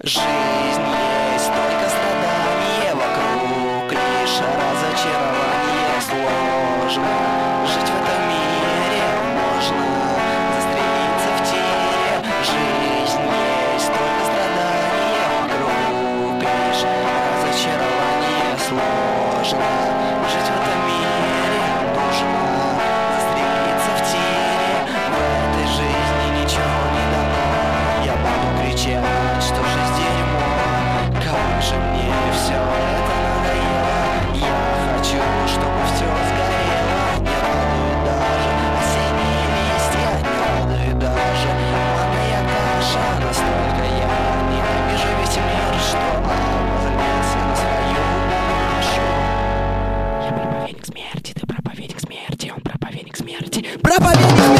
Жизнь есть только страдания вокруг, лишь разочарование. Сложно жить в этом мире, можно застрелиться в тире. Жизнь есть только страдания вокруг, лишь разочарование. Сложно жить в этом мире, нужно застрелиться в тире. В этой жизни ничего не дано, я буду кричать, что жизнь дерьмо. Как же мне все это надоело, я хочу, чтобы все сгорело. Не радует даже осенние листья, не радует даже манная каша. Настолько я ненавижу весь мир, что возлился на свою нашу. Я проповедник смерти, ты проповедник смерти, он проповедник смерти. Проповедник